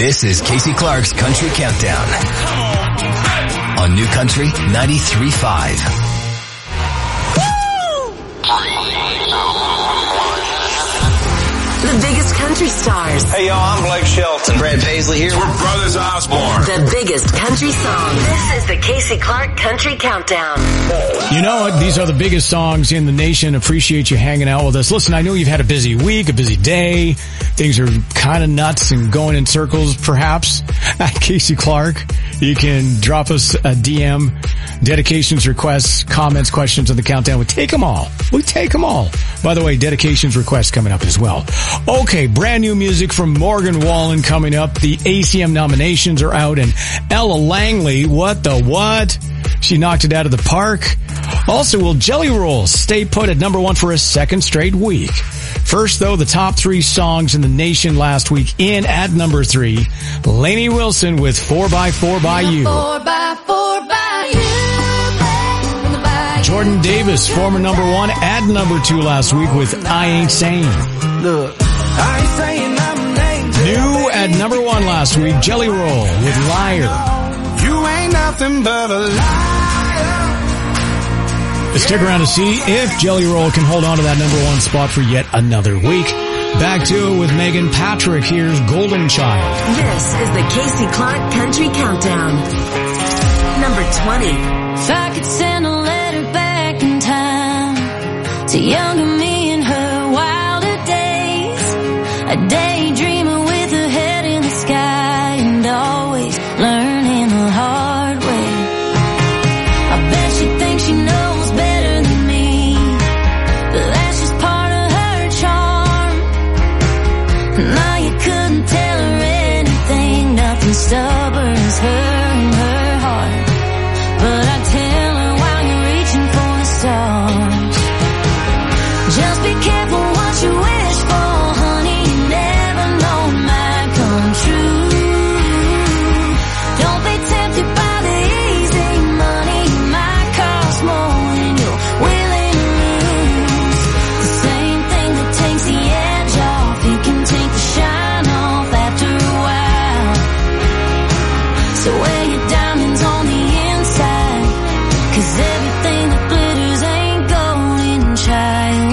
This is Casey Clark's Country Countdown on New Country 93.5. The biggest country stars. Hey, y'all, I'm Blake Shelton. Brad Paisley here. We're Brothers Osborne. The biggest country songs. This is the Casey Clark Country Countdown. You know what? These are the biggest songs in the nation. Appreciate you hanging out with us. Listen, I know you've had a busy week, a busy day. Things are kind of nuts and going in circles, perhaps. At Casey Clark, you can drop us a DM, dedications, requests, comments, questions on the countdown. We take them all. We take them all. By the way, dedications requests coming up as well. Okay, brand new music from Morgan Wallen coming up. The ACM nominations are out, and Ella Langley, what? She knocked it out of the park. Also, will Jelly Rolls stay put at number one for a second straight week? First, though, the top 3 songs in the nation last week. In at number 3, Lainey Wilson with 4x4 by You. 4x4 by You. Jordan Davis, former number 1, at number 2 last week with I Ain't Saying. Look, I ain't saying I'm named. New at number 1 last week, Jelly Roll with Liar. You ain't nothing but a liar. Stick around to see if Jelly Roll can hold on to that number 1 spot for yet another week. Back to it with Megan Patrick. Here's Golden Child. This is the Casey Clark Country Countdown. Number 20. If I could send a letter back in time to younger me in her wilder days, a daydreamer with her head in the sky and always learning the hard way. I bet she thinks she knows better than me, but that's just part of her charm. Now you couldn't tell her anything, nothing stubborn as her and her heart. But I tell her while you're reaching for the stars, just be careful what you wish for, honey. You never know it might come true. Don't be tempted by the easy money. It might cost more than you're willing to lose. The same thing that takes the edge off, you can take the shine off after a while. So wear your diamonds on the inside, 'cause everything that glitters ain't golden, child.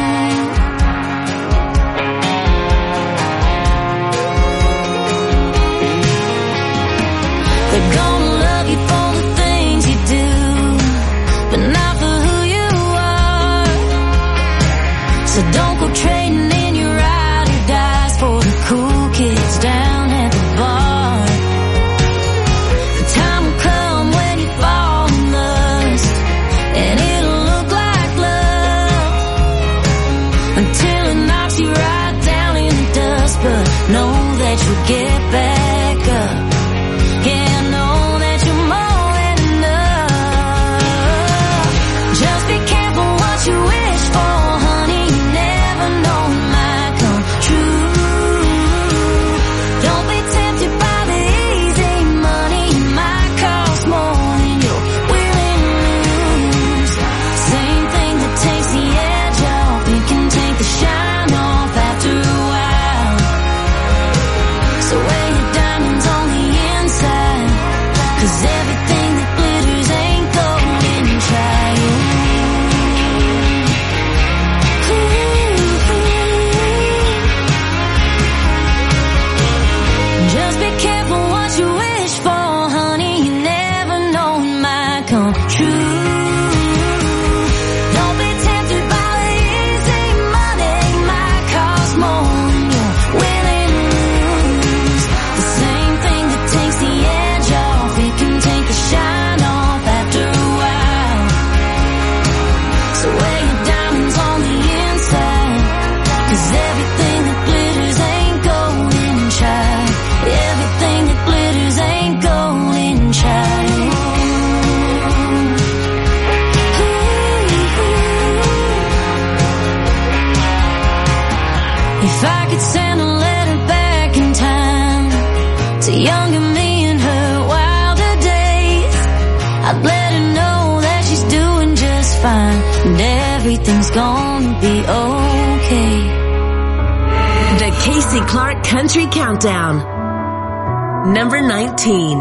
They're gonna love you for the things you do, but not for who you are. So don't go trading in your ride or dies for the cool kids down at the bar. The time will come when you fall in lust, and it'll look like love until it knocks you right down in the dust. But know that you'll get back up. Yeah, know that you're more than enough. Just be careful what you wish for, honey. You never know it might come true. Don't be tempted by the easy money. It might cost more than you're willing to lose. Same thing that takes the edge off, you can take the shine off after a while. So wear your diamonds on the inside, 'cause everything that glitters ain't golden, child. Just be careful what you wish for, honey. You never know it might come true. Don't be tempted by the easy money. It might cost more than you're willing to lose. The same thing that takes the edge off, you can take the shine off after a while. So wear your diamonds on the inside, 'cause everything that glitters ain't golden, child. Everything that glitters ain't golden, child. If I could send a letter back in time to younger me in her wilder days, I'd let her know that she's doing just fine and everything's gonna be okay. The Casey Clark Country Countdown. Number 19.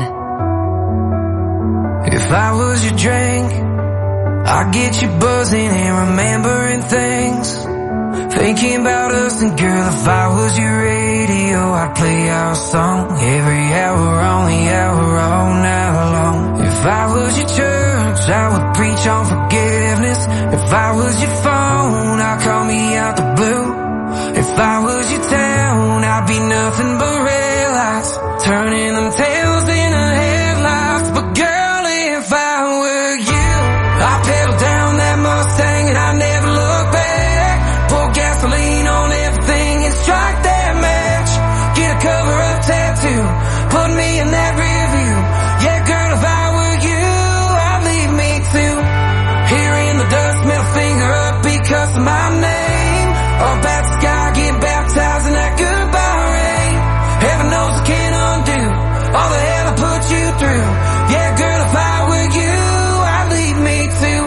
If I was your drink, I'd get you buzzing and remembering things, thinking about us. And girl, if I was your radio, I'd play our song every hour on the hour all night long. If I was your church, I would preach on forgiveness. If I was your phone, I'd call me out the blue. If I was your town, I'd be nothing but red lights, turning them tails into headlights. But girl, if I were you, I'd pedal down that Mustang and I'd never look back. Pour gasoline on everything and strike that match. Get a cover-up tattoo, put me in that rear view. Yeah, girl, if I were you, I'd leave me too. Here in the dust, middle finger up because of my name. Up at the sky, get baptized in that goodbye rain. Heaven knows I can't undo all the hell I put you through. Yeah, girl, if I were you, I'd leave me too.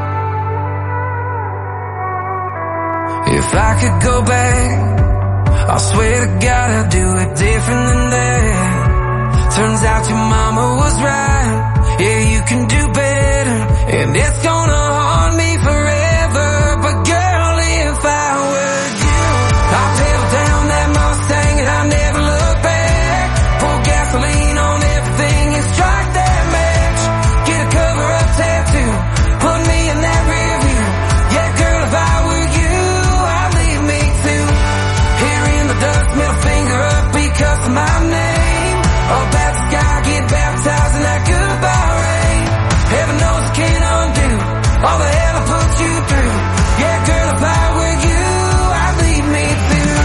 If I could go back, I swear to God I'd do it different than that. Turns out your mama was right. Yeah, you can do better, and it's gonna haunt me forever. But girl, if I were you, I'd pedal down that Mustang and I'd never look back. Pour gasoline on everything and strike that match. Get a cover-up tattoo, put me in that rear view. Yeah, girl, if I were you, I'd leave me too. Here in the dust, middle finger up because of my name. Up at the sky, get baptized in that goodbye rain. Heaven knows I can't undo all the hell I put you through. Yeah, girl, if I were you, I'd leave me too.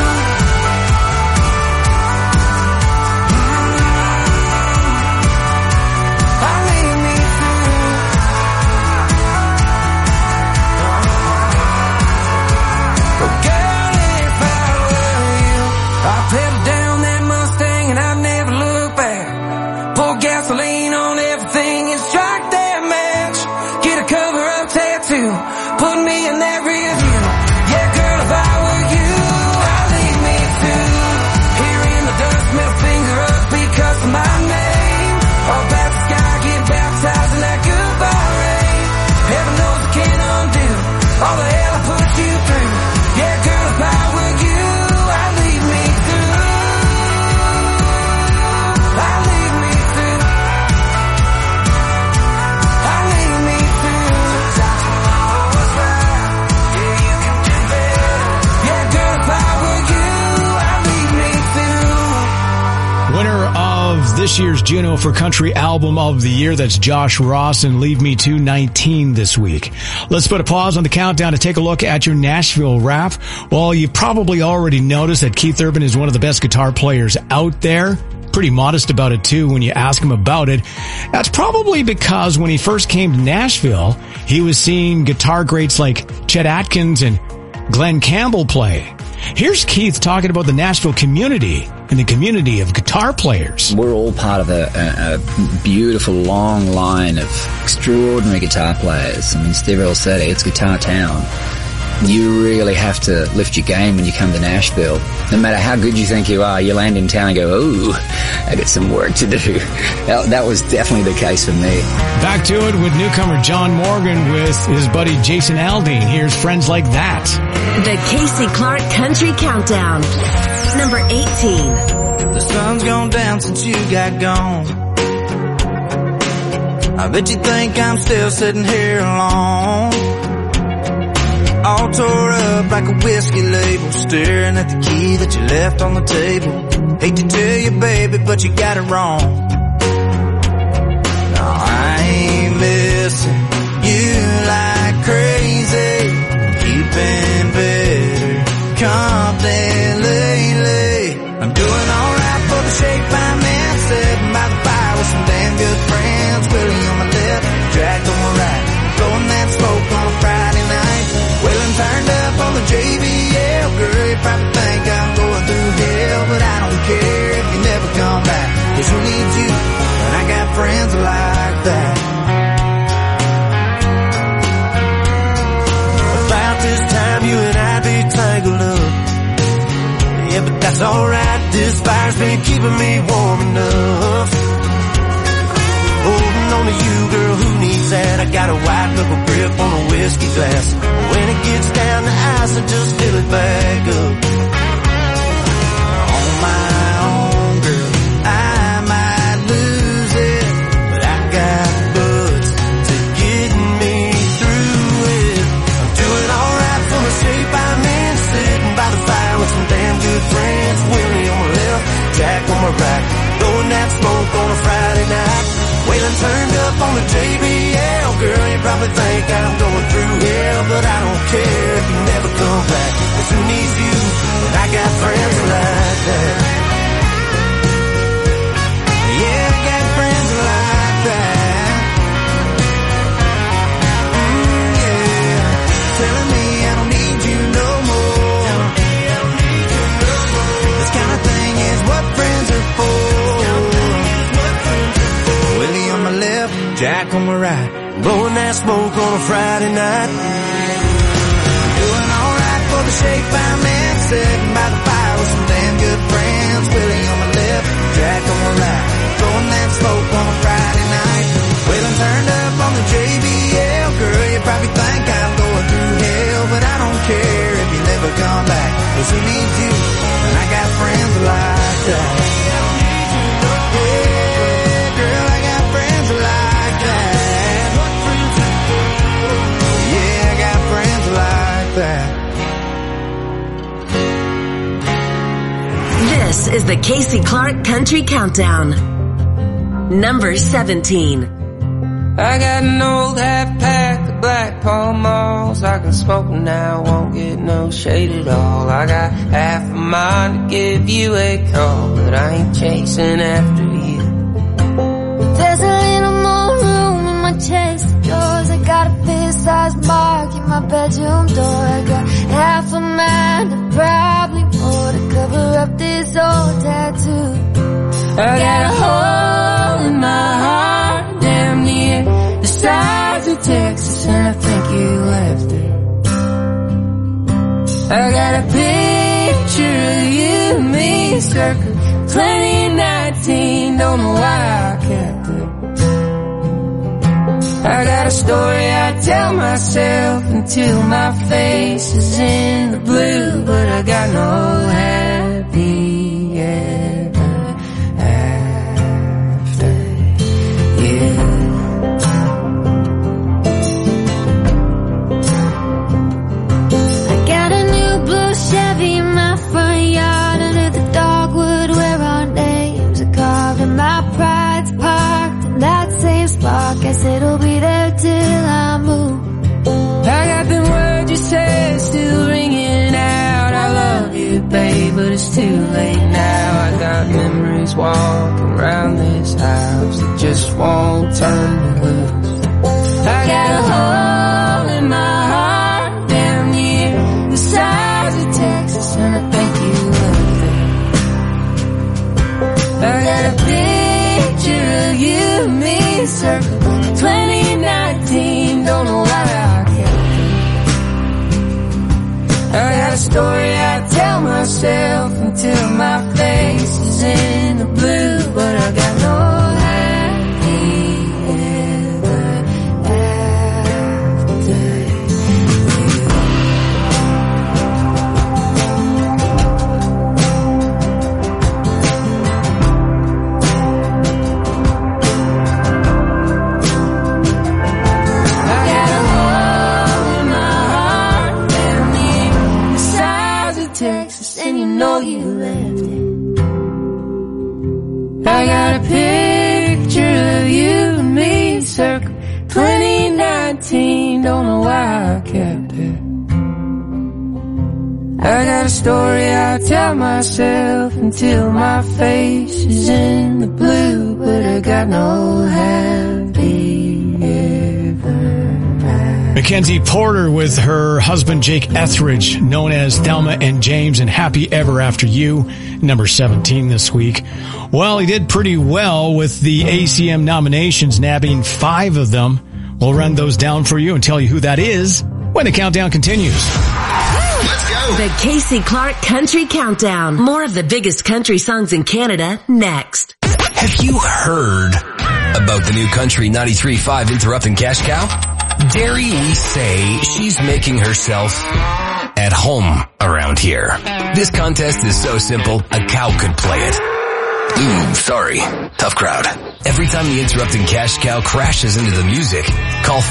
I'd leave me too. But girl, if I were you, I'd pedal down that Mustang and I'd never look back. Pour gasoline on everything and strike that match. Get a cover-up tattoo, put me in that rear view. Yeah, girl, if I were you, I'd leave me too. Here in the dust, middle finger up because of my name. Up at the sky, get baptized in that goodbye rain. Heaven knows I can't undo all the hell I put you through. Yeah, girl, if I were you, I'd leave me too. I'd leave me too. I'd leave me too. Sometimes I'm always right. Yeah, you can do better. Yeah, girl, if I were you, I'd leave me too. Winner of this year's Juno for Country Album of the Year, that's Josh Ross, and Leave Me to 19 this week. Let's put a pause on the countdown to take a look at your Nashville Wrap. Well, you've probably already noticed that Keith Urban is one of the best guitar players out there. Pretty modest about it too when you ask him about it. That's probably because when he first came to Nashville, he was seeing guitar greats like Chet Atkins and Glenn Campbell play. Here's Keith talking about the Nashville community and the community of guitar players. We're all part of a beautiful long line of extraordinary guitar players. I mean, Steve Earle said it's Guitar Town. You really have to lift your game when you come to Nashville. No matter how good you think you are, you land in town and go, ooh, I got some work to do. That was definitely the case for me. Back to it with newcomer John Morgan with his buddy Jason Aldean. Here's Friends Like That. The Casey Clark Country Countdown. Number 18. The sun's gone down since you got gone. I bet you think I'm still sitting here alone, all tore up like a whiskey label, staring at the key that you left on the table. Hate to tell you, baby, but you got it wrong. No, I ain't missing you like crazy. You've been better company lately. I'm doing alright for the shape I'm in, sitting by the fire with some damn good friends. Willie on my left, Jack on my right, blowing that smoke on a Friday night. Wailing turned up on the JBL. Girl, you probably think I'm going through hell, but I don't care if you never come back. 'Cause who needs you when I got friends like that? About this time you and I be tangled up. that's alright. This fire's been keeping me warm enough. Holding on to you, girl, who needs that? I got a white knuckle grip on a whiskey glass. When it gets down to ice, I just fill it back up. On my own, girl, I might lose it, but I got buds to get me through it. I'm doing alright for my straight by man, sitting by the fire with some damn good friends. Willie on my left, Jack on my right, blowing that smoke on a Friday night. Waylon turned up on the JBL. Girl, you probably think I'm going through hell, but I don't care if you never come back. 'Cause who needs you when I got friends like that? Yeah, I got friends like that. Yeah, telling me I don't need you no more. This kind of thing is what friends are for. Willie on my left, Jack on my right, blowing that smoke on a Friday night. Doing alright for the shake by man, sitting by the fire with some damn good friends. Willie on my left, Jack on my right, blowing that smoke on a Friday night. Waylon turned up on the JBL. Girl, you probably think I'm going through hell, but I don't care if you never come back. 'Cause who needs you? And I got friends like that. This is the Casey Clark Country Countdown. Number 17. I got an old half pack of Black Pall Malls. I can smoke them now, won't get no shade at all. I got half a mind to give you a call, but I ain't chasing after you. There's a little more room in my chest of drawers. I got a fist-sized mark in my bedroom door. I got half a mind and probably more to cover up this old tattoo. I got a hole in my heart, damn near the size of Texas, and I think you left it. I got a picture of you and me, circa 2019, don't know why I kept it. I got a story I tell myself until my face is in the blue, but I got no happy ever after you. I got a new blue Chevy in my front yard under the dogwood where our names are carved, and my pride's parked in that same spot. Guess it'll be there till I move. I got them words you said still ringing out. I love you, babe, but it's too late now. I got memories walking around this house that just won't turn me loose. I got a hole in my heart, damn near the size of Texas, and I think you left it. I got a picture of you and me, circa 2019, don't know why I kept it. I got a story I tell myself until my face is in the blue, but I got no happy ever after you. Texas, and you know you left it. I got a picture of you and me, circa 2019, don't know why I kept it. I got a story I tell myself until my face is in the blue, but I got no happy ever. Mackenzie Porter with her husband Jake Etheridge, known as Thelma and James, and Happy Ever After You, number 17 this week. Well, he did pretty well with the ACM nominations, nabbing 5 of them. We'll run those down for you and tell you who that is when the countdown continues. Let's go. The Casey Clark Country Countdown. More of the biggest country songs in Canada next. Have you heard about the new Country 93.5 Interrupting Cash Cow? Dare we say she's making herself at home around here. This contest is so simple, a cow could play it. Sorry. Tough crowd. Every time the Interrupting Cash Cow crashes into the music, call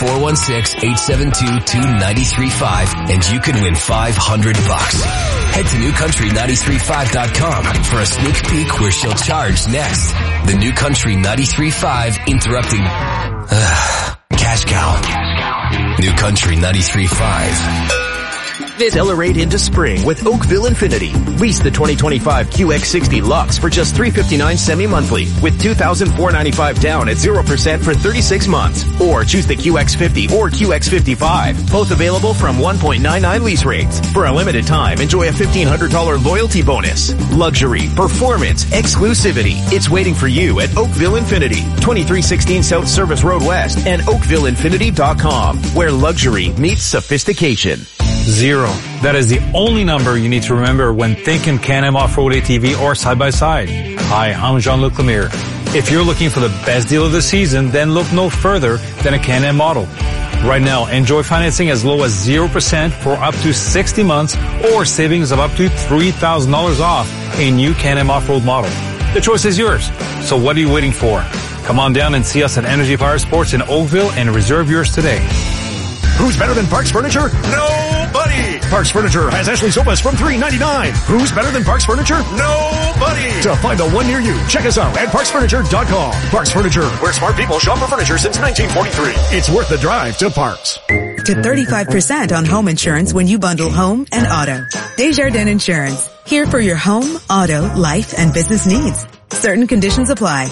416-872-2935 and you can win $500. Head to newcountry935.com for a sneak peek where she'll charge next. The New Country 93.5 Interrupting Cash Cow. New Country 93.5. Accelerate into spring with Oakville Infinity. Lease the 2025 QX60 Lux for just $359 semi-monthly with $2,495 down at 0% for 36 months. Or choose the QX50 or QX55. Both available from 1.99 lease rates. For a limited time, enjoy a $1,500 loyalty bonus. Luxury, performance, exclusivity. It's waiting for you at Oakville Infinity. 2316 South Service Road West and oakvilleinfinity.com, where luxury meets sophistication. 0. That is the only number you need to remember when thinking Can-Am Off-Road ATV or side-by-side. Hi, I'm Jean-Luc Lemire. If you're looking for the best deal of the season, then look no further than a Can-Am model. Right now, enjoy financing as low as 0% for up to 60 months or savings of up to $3,000 off a new Can-Am Off-Road model. The choice is yours. So what are you waiting for? Come on down and see us at Energy Fire Sports in Oakville and reserve yours today. Who's better than Parks Furniture? Nobody! Parks Furniture has Ashley sofas from $399. Who's better than Parks Furniture? Nobody! To find the one near you, check us out at parksfurniture.com. Parks Furniture, where smart people shop for furniture since 1943. It's worth the drive to Parks. To 35% on home insurance when you bundle home and auto. Desjardins Insurance. Here for your home, auto, life, and business needs. Certain conditions apply.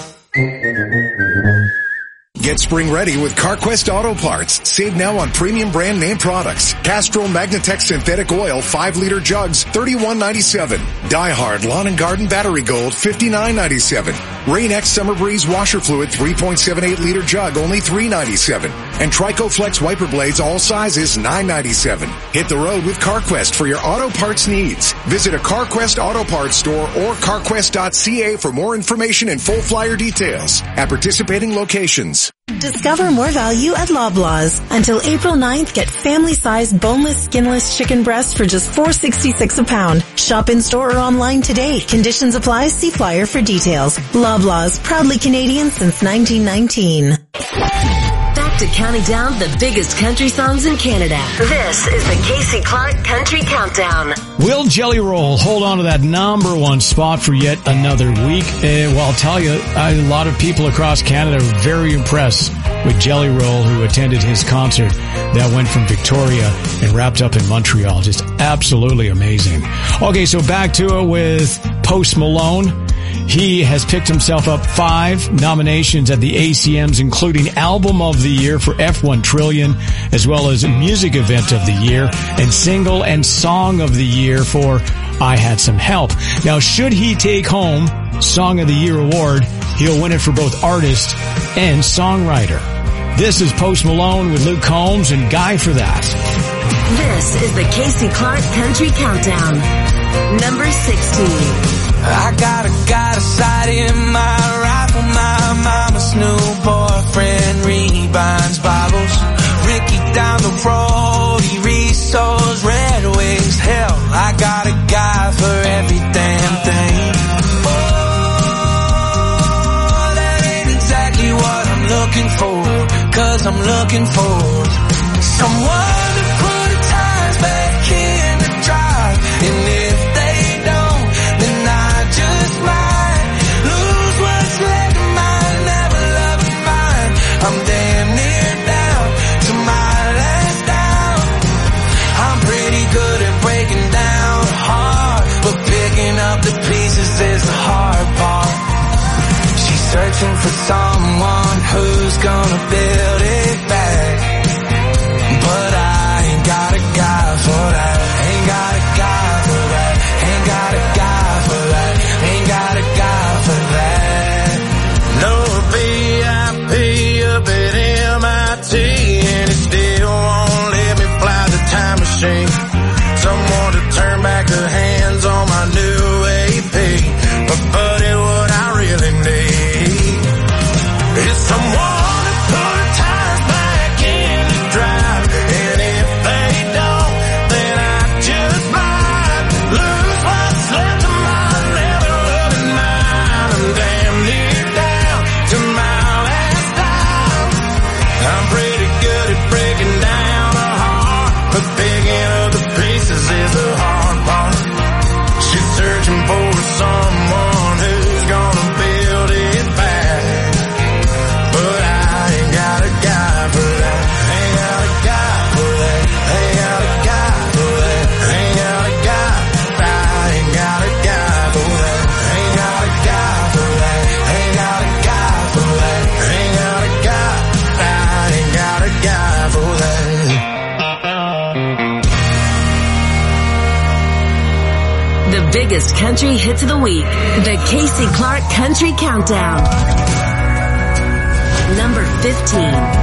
Get spring ready with CarQuest Auto Parts. Save now on premium brand name products. Castrol Magnatech Synthetic Oil 5-liter jugs, $31.97. DieHard Lawn and Garden Battery Gold, $59.97. Rain-X Summer Breeze Washer Fluid 3.78-liter jug, only $3.97. And Trico Flex Wiper Blades, all sizes, $9.97. Hit the road with CarQuest for your auto parts needs. Visit a CarQuest Auto Parts store or carquest.ca for more information and full flyer details at participating locations. Discover more value at Loblaws. Until April 9th, get family-sized boneless, skinless chicken breast for just $4.66 a pound. Shop in-store or online today. Conditions apply. See flyer for details. Loblaws, proudly Canadian since 1919. Back to counting down the biggest country songs in Canada. This is the Casey Clark Country Countdown. Will Jelly Roll hold on to that number one spot for yet another week? Well, I'll tell you, a lot of people across Canada are very impressed with Jelly Roll, who attended his concert that went from Victoria and wrapped up in Montreal. Just absolutely amazing. Okay, so back to it with Post Malone. He has picked himself up 5 nominations at the ACMs, including Album of the Year for F1 Trillion, as well as Music Event of the Year, and Single and Song of the Year for I Had Some Help. Now, should he take home Song of the Year award, he'll win it for both artist and songwriter. This is Post Malone with Luke Combs and Guy for That. This is the Casey Clark Country Countdown. Number 16. I got a sight in my rifle. My mama's new boyfriend rebinds Bibles. Ricky down the road, he restores Red Wings. Hell, I got a guy for every damn thing. Oh, that ain't exactly what I'm looking for. 'Cause I'm looking for someone to put the tires back in the drive. And if they don't, then I just might lose what's left of mine. Never loving mine. I'm damn near down to my last down. I'm pretty good at breaking down hard, but picking up the pieces is the hard part. She's searching for someone who's gonna build it back, but I ain't got a guy for that. Ain't got a guy for that. Ain't got a guy for that. Ain't got a guy for that. No VIP up at MIT, and it still won't let me fly the time machine. Someone to turn biggest country hits of the week. The Casey Clark Country Countdown. Number 15.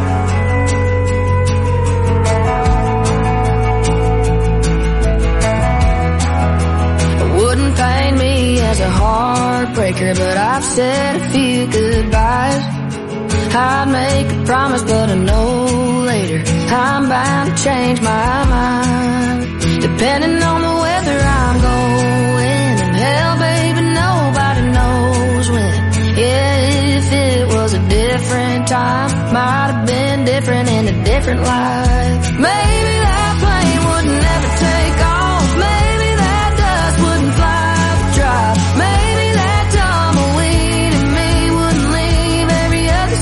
Wouldn't paint me as a heartbreaker, but I've said a few goodbyes. I'd make a promise, but I know later I'm bound to change my mind. Depending on the weather I'm going, and hell, baby, nobody knows when. Yeah, if it was a different time, might have been different in a different life. Maybe that plane would never take off. Maybe that dust wouldn't fly the drive. Maybe that tumbleweed in me wouldn't leave every other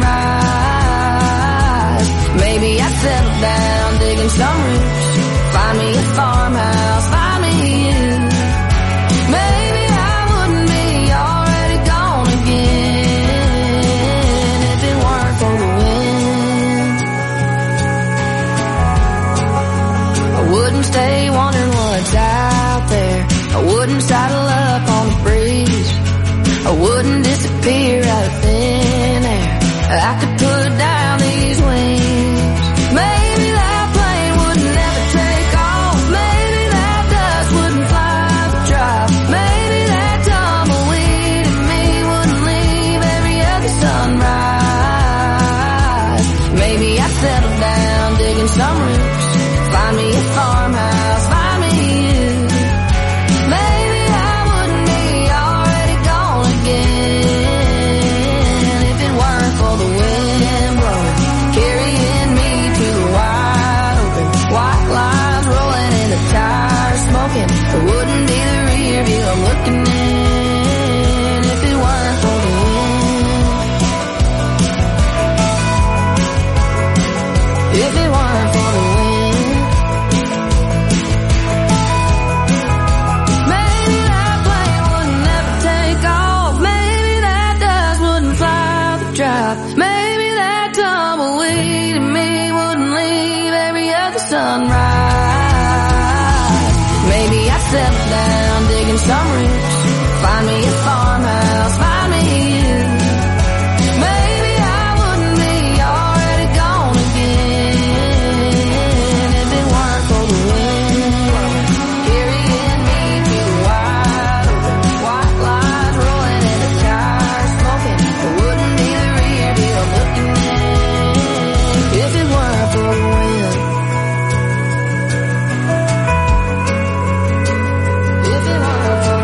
sunrise. Maybe I'd settle down digging some roots, find me a farmhouse, find me you. Maybe I wouldn't be already gone again if it weren't for the wind. I wouldn't stay wondering what's out there. I wouldn't saddle up on the breeze. I wouldn't disappear out of thin air. I could put down these wings. Maybe that plane would never take off. Maybe that dust wouldn't fly the drive. Maybe that tumbleweed in me wouldn't leave every other sunrise. Maybe I'd settle down digging some roots, find me a farmhouse, find me you. Maybe I wouldn't be already gone again if it weren't for the wind blowing, carrying me to the wide open. White lines rolling and the tires smoking. It wouldn't be the rear view I'm looking in if it weren't for the wind. If it weren't for the wind. Maybe that plane would never take off. Maybe that dust wouldn't fly the drive. Maybe that tumbleweed in me wouldn't leave every other sunrise. Maybe I'd settle down digging some roots, find me a farmhouse, find me you. Maybe I wouldn't be already gone again if it weren't for the wind carrying me to the wide open. White lines rolling and the tires smoking. It wouldn't be the rear view I'm looking in if it weren't for the wind. If it weren't for the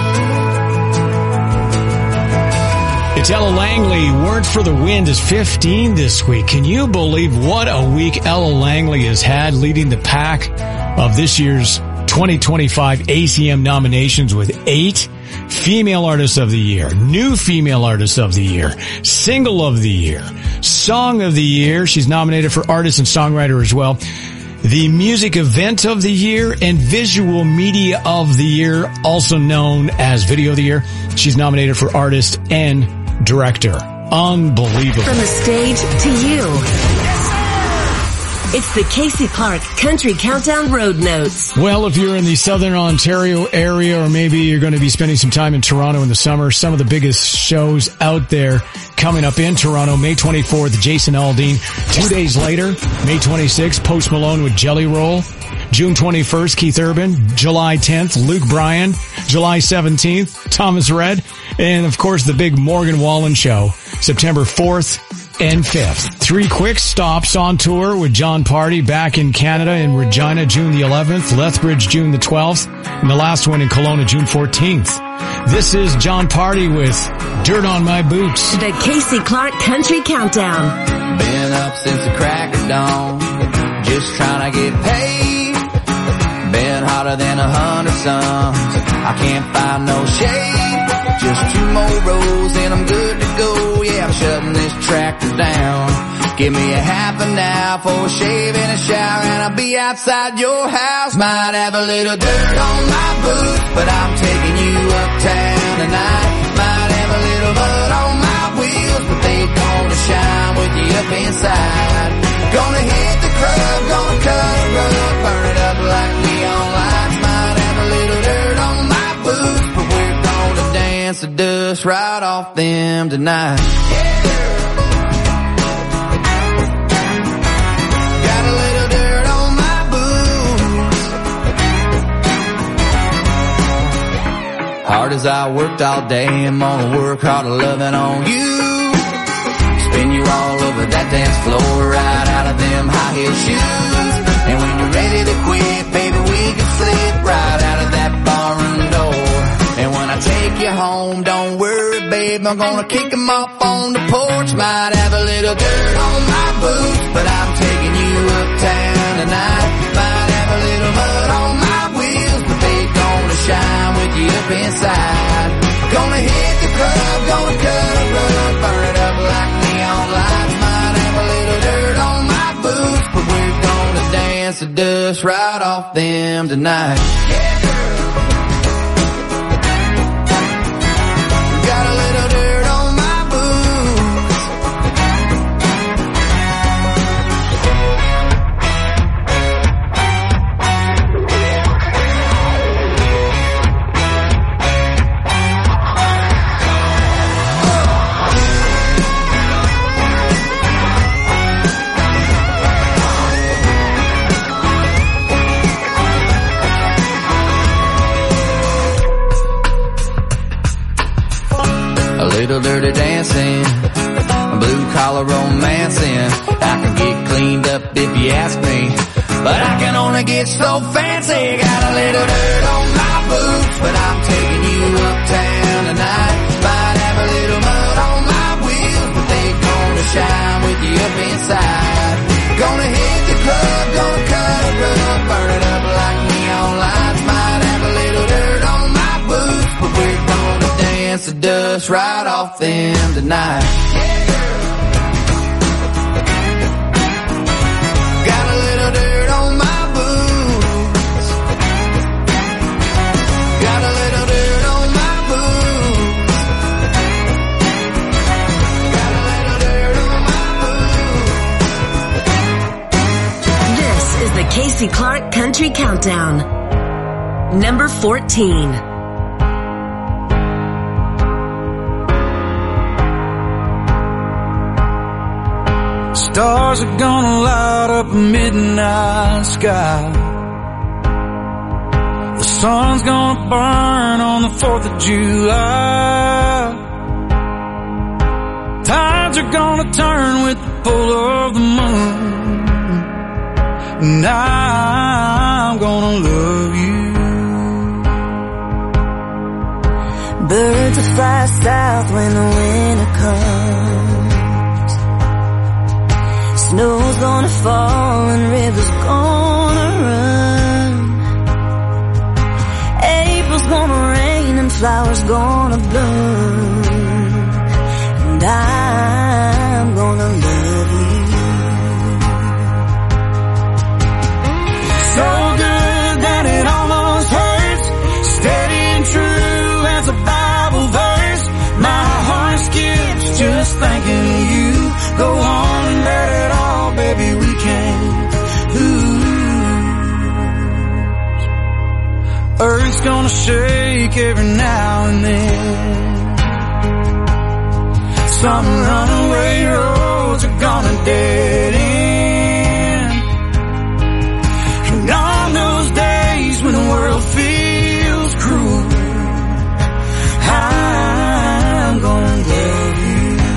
wind. It's Ella Langley. Weren't for the Wind is 15 this week. Can you believe what a week Ella Langley has had, leading the pack of this year's 2025 ACM nominations with 8 Female Artists of the Year, New Female Artist of the Year, Single of the Year, Song of the Year. She's nominated for Artist and Songwriter as well. The Music Event of the Year and Visual Media of the Year, also known as Video of the Year. She's nominated for Artist and Director. Unbelievable. From the stage to you. It's the Casey Clark Country Countdown Road Notes. Well, if you're in the Southern Ontario area, or maybe you're going to be spending some time in Toronto in the summer, some of the biggest shows out there coming up in Toronto. May 24th, Jason Aldean. 2 days later, May 26th, Post Malone with Jelly Roll. June 21st, Keith Urban. July 10th, Luke Bryan. July 17th, Thomas Rhett. And, of course, the big Morgan Wallen show, September 4th and 5th. 3 quick stops on tour with John Party back in Canada in Regina, June the 11th, Lethbridge, June the 12th, and the last one in Kelowna, June 14th. This is John Party with Dirt on My Boots. The Casey Clark Country Countdown. Been up since the crack of dawn, just trying to get paid. Been hotter than 100 suns, I can't find no shade. Just 2 more rows and I'm good to go. Yeah, I'm shutting this tractor down. Give me a half an hour for a shave and a shower, and I'll be outside your house. Might have a little dirt on my boots, but I'm taking you uptown tonight. Might have a little mud on my wheels, but they gonna shine with you up inside. Gonna hit the club, gonna cut a rug, burn it up like neon lights. Might have a little dirt on dance the dust right off them tonight. Got a little dirt on my boots. Hard as I worked all day, I'm gonna work harder loving on you. Spin you all over that dance floor, right out of them high heel shoes. And when you're ready to quit, baby, we can slip right out of that barroom door. And when I take you home, don't worry, babe, I'm gonna kick 'em off on the porch. Might have a little dirt on my boots, but I'm taking you uptown tonight. Might have a little mud on my wheels, but they gonna shine with you up inside. Gonna hit the club, gonna cut a rug, burn it up like neon lights. Might have a little dirt on my boots, but we're gonna dance the dust right off them tonight. Yeah, girl. Got a little dirt on my boots. Little dirty dancing, blue collar romancing. I can get cleaned up if you ask me, but I can only get so fancy. Got a little dirt on my boots, but I'm taking you uptown tonight. Might have a little mud on my wheels, but they gonna shine with you up inside. Gonna hit the club, gonna cut a rug, burn it up like neon lights. Might have a little dirt on my boots, but we're gonna dance the dust right off them tonight. Yeah, girl. Got a little dirt on my boots. Got a little dirt on my boots. Got a little dirt on my boots. This is the Casey Clark Country Countdown. Number 14. Stars are gonna light up a midnight sky. The sun's gonna burn on the 4th of July. Tides are gonna turn with the pull of the moon. And I'm gonna love you. Birds will fly south when the winter comes. Snow's gonna fall and rivers gonna run. April's gonna rain and flowers gonna bloom. And I'm gonna love you. So good that it almost hurts. Steady and true as a Bible verse. My heart skips just thinking of you. Go on and let it all, baby, we can't lose. Earth's gonna shake every now and then. Some runaway roads are gonna dead end. And on those days when the world feels cruel, I'm gonna love you.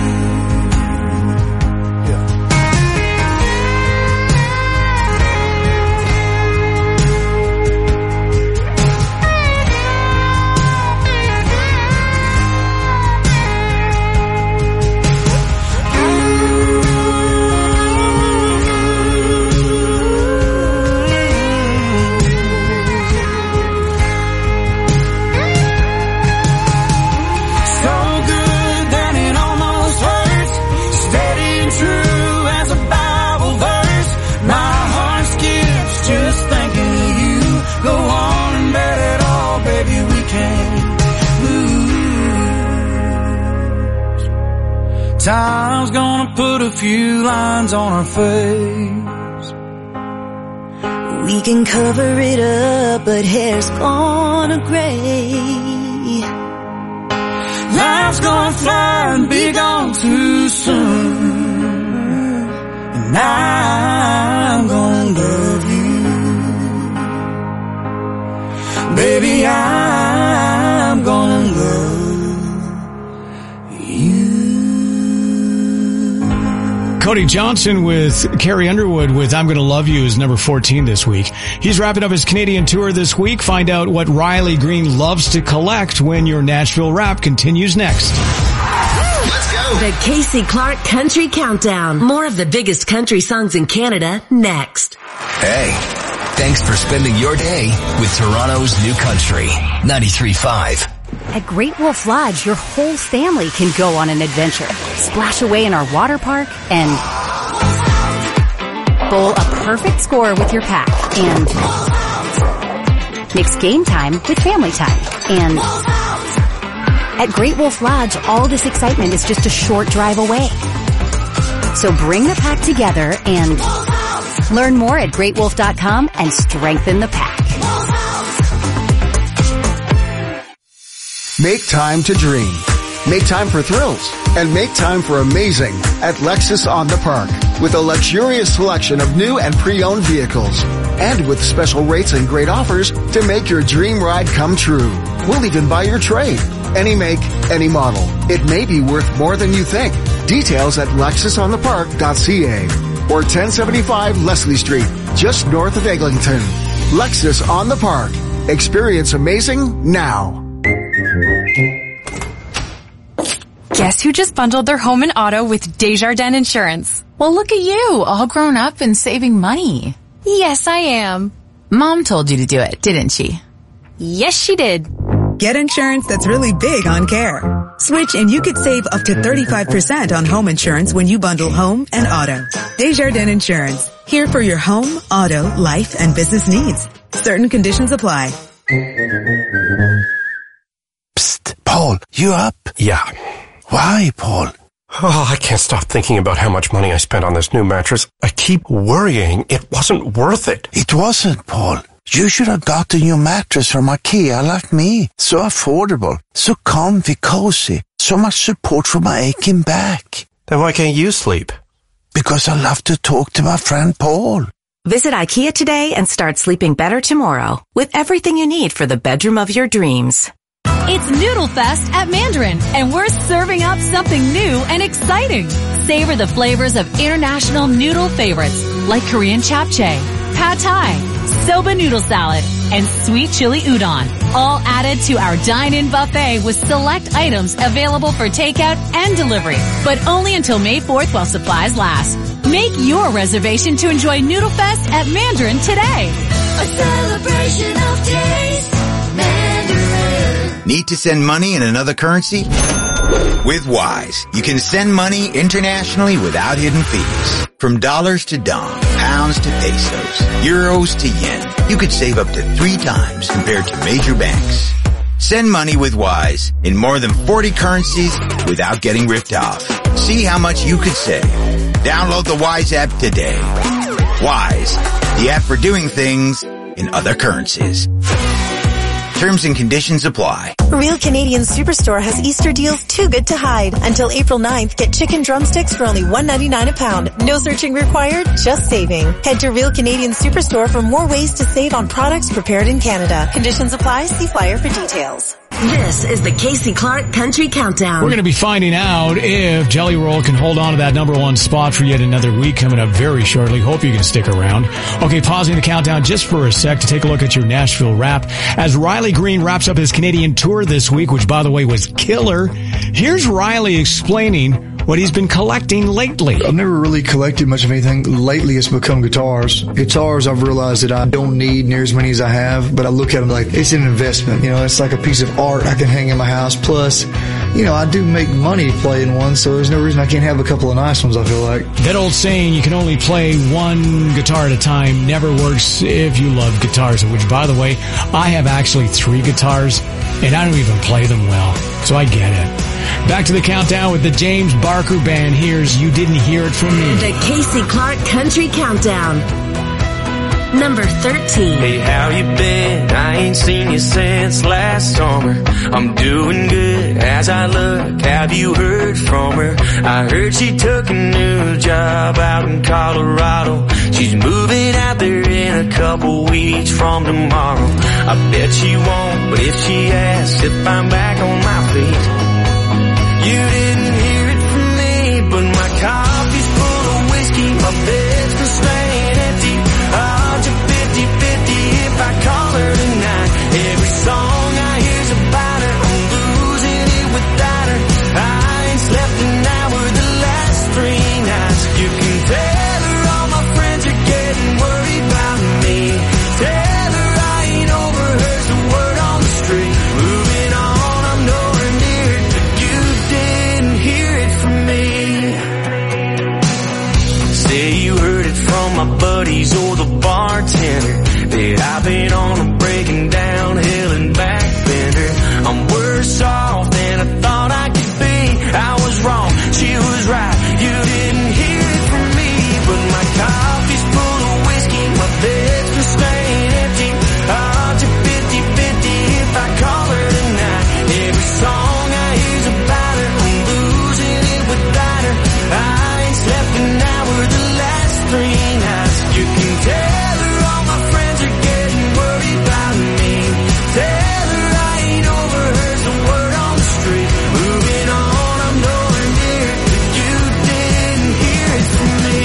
Time's gonna put a few lines on our face. We can cover it up, but hair's gonna gray. clouds gonna fly and be gone too soon. And I'm gonna love you. Baby, I'm gonna love you. Cody Johnson with Carrie Underwood with I'm Gonna Love You is number 14 this week. He's wrapping up his Canadian tour this week. Find out what Riley Green loves to collect when your Nashville Wrap continues next. Let's go. The Casey Clark Country Countdown. More of the biggest country songs in Canada next. Hey, thanks for spending your day with Toronto's new country, 93.5. At Great Wolf Lodge, your whole family can go on an adventure. Splash away in our water park and bowl a perfect score with your pack and mix game time with family time. And at Great Wolf Lodge, all this excitement is just a short drive away. So bring the pack together and learn more at greatwolf.com and strengthen the pack. Make time to dream. Make time for thrills. And make time for amazing at Lexus on the Park. With a luxurious selection of new and pre-owned vehicles. And with special rates and great offers to make your dream ride come true. We'll even buy your trade. Any make, any model. It may be worth more than you think. Details at lexusonthepark.ca or 1075 Leslie Street, just north of Eglinton. Lexus on the Park. Experience amazing now. Guess who just bundled their home and auto with Desjardins Insurance? Well, look at you, all grown up and saving money. Yes, I am. Mom told you to do it, didn't she? Yes, she did. Get insurance that's really big on care. Switch and you could save up to 35% on home insurance when you bundle home and auto. Desjardins Insurance. Here for your home, auto, life, and business needs. Certain conditions apply. Psst, Paul, you up? Yeah. Why, Paul? Oh, I can't stop thinking about how much money I spent on this new mattress. I keep worrying it wasn't worth it. It wasn't, Paul. You should have got a new mattress from IKEA like me. So affordable, so comfy, cozy, so much support for my aching back. Then why can't you sleep? Because I love to talk to my friend Paul. Visit IKEA today and start sleeping better tomorrow with everything you need for the bedroom of your dreams. It's Noodle Fest at Mandarin, and we're serving up something new and exciting. Savor the flavors of international noodle favorites like Korean japchae, pad thai, soba noodle salad, and sweet chili udon, all added to our dine-in buffet with select items available for takeout and delivery, but only until May 4th while supplies last. Make your reservation to enjoy Noodle Fest at Mandarin today. A celebration of taste. Need to send money in another currency? With Wise, you can send money internationally without hidden fees. From dollars to dong, pounds to pesos, euros to yen, you could save up to 3 times compared to major banks. Send money with Wise in more than 40 currencies without getting ripped off. See how much you could save. Download the Wise app today. Wise, the app for doing things in other currencies. Terms and conditions apply. Real Canadian Superstore has Easter deals too good to hide. Until April 9th, get chicken drumsticks for only $1.99 a pound. No searching required, just saving. Head to Real Canadian Superstore for more ways to save on products prepared in Canada. Conditions apply. See flyer for details. This is the Casey Clark Country Countdown. We're going to be finding out if Jelly Roll can hold on to that number 1 spot for yet another week coming up very shortly. Hope you can stick around. Okay, pausing the countdown just for a sec to take a look at your Nashville Wrap. As Riley Green wraps up his Canadian tour this week, which by the way was killer, here's Riley explaining what he's been collecting lately. I've never really collected much of anything. Lately, it's become guitars. Guitars, I've realized that I don't need near as many as I have, but I look at them like it's an investment. You know, it's like a piece of art I can hang in my house. Plus, you know, I do make money playing one, so there's no reason I can't have a couple of nice ones, I feel like. That old saying, you can only play one guitar at a time, never works if you love guitars, which, by the way, I have actually 3 guitars, and I don't even play them well, so I get it. Back to the countdown with the James Barker Band. Here's You Didn't Hear It From Me. The Casey Clark Country Countdown. Number 13. Hey, how you been? I ain't seen you since last summer. I'm doing good as I look. Have you heard from her? I heard she took a new job out in Colorado. She's moving out there in a couple weeks from tomorrow. I bet she won't, but if she asks if I'm back on my feet, you didn't hear it from me, but my coffee's full of whiskey, my bed's been staying empty. Odds are 50-50 if I call her tonight. Every song I hear's about her, I'm losing it without her. I ain't slept an hour the last 3 nights. You can tell her all my friends are getting worried about me. Tell her I ain't over her's the word on the street. Moving on, I'm nowhere near it, but you didn't hear it from me. Say you heard it from my buddies or the bartender that I've been on a breaking down hill and back bender. I'm worse off than I thought I could be. I was wrong, she was right. You didn't hear it from me, but my coffee's full of whiskey, my bed's been staying empty. Odds are 50-50 if I call her tonight. Every song I hear's about her, I'm losing it without her. I ain't slept an hour the last 3 nights. You can tell her all my friends are getting worried about me. Tell her I ain't over her's the word on the street. Moving on, I'm nowhere near it, but you didn't hear it from me.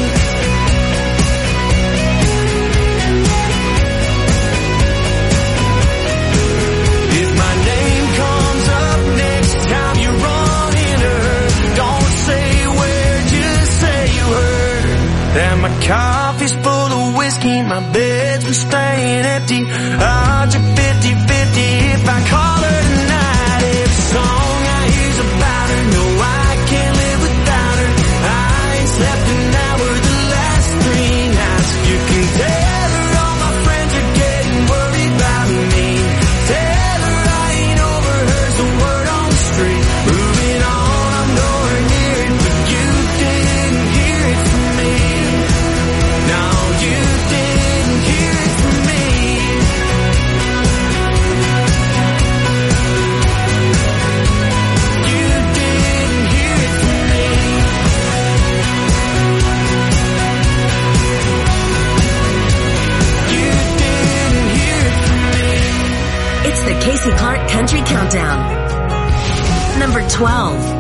If my name comes up next time you run into her, don't say where, just say you heard that my coffee's full of whiskey, my bed's been staying empty. Odds are 50-50 if I call her tonight. Every song I hear's about her, no I can't live without her. I ain't slept an hour the last 3 nights. You can tell her all my friends are getting worried about me. Tell her I ain't over her's the word on the street. Moving on, I'm nowhere near it, but you didn't hear it from me. No, you didn't hear it from me. You didn't hear it from me. You didn't hear it from me. It's the Casey Clark Country Countdown. Number 12.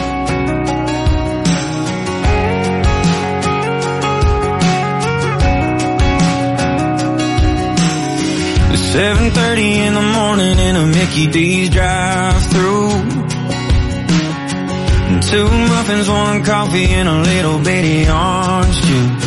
7:30 in the morning in a Mickey D's drive-thru. 2 muffins, 1 coffee, and a little bitty orange juice.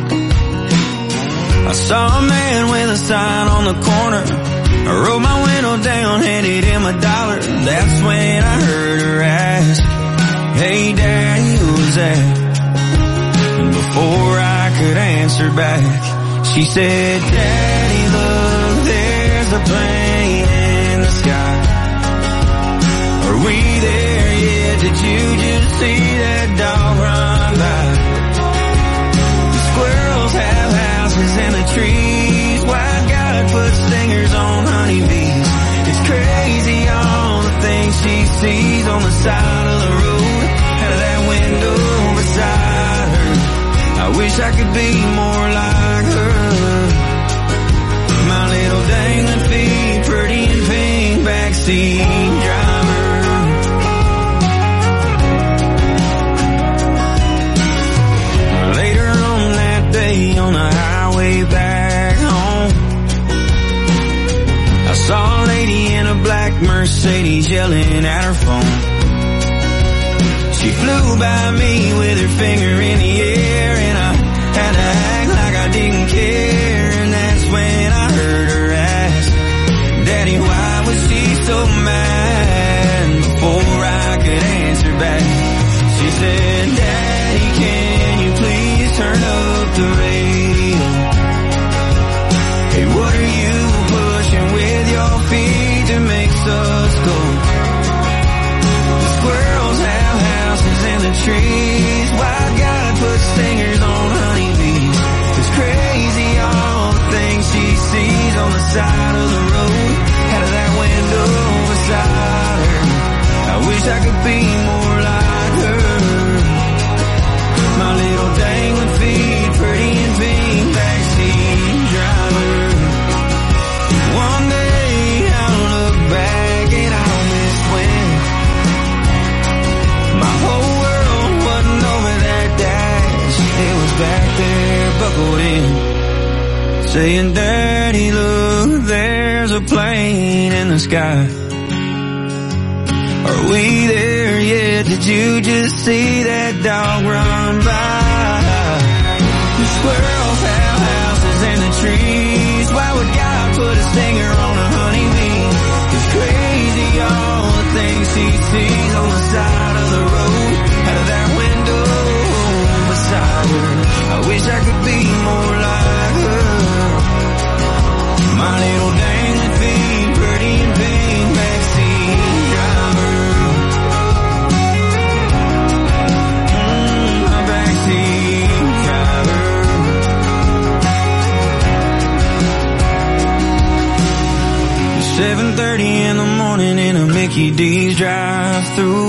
I saw a man with a sign on the corner. I rolled my window down, handed him $1. That's when I heard her ask, "Hey Daddy, who's that?" And before I could answer back, she said, "Daddy, look, there's a plane in the sky. Are we there yet? Did you just see that dog run by? The squirrels have houses in the trees. Why God put stingers on honeybees? It's crazy all the things she sees on the side of the road, out of that window beside her. I wish I could be more like her. My little dangling feet, pretty and pink, backseat driver." Later on that day on the highway back home, I saw a lady in a black Mercedes yelling at her phone. She flew by me with her finger in the air, and I had to act like I didn't care. And that's when I heard her ask, "Daddy, why was she so mad?" Before I could answer back, she said, "Daddy, can you please turn up the radio? Hey, what are you pushing with your feet that makes us go? The squirrels have houses in the trees. Why God put stingers on honeybees? It's crazy all the things she saying, Daddy, look, there's a plane in the sky. Are we there yet? Did you just see that dog run by? The squirrels have houses in the trees. Why would God put a stinger on a honeybee? It's crazy all the things he sees on the side of the road, out of that window beside her. I wish I could be more like her. My little dangling feet, pretty and pink, backseat driver. My backseat driver. 7:30 in the morning in a Mickey D's drive-thru.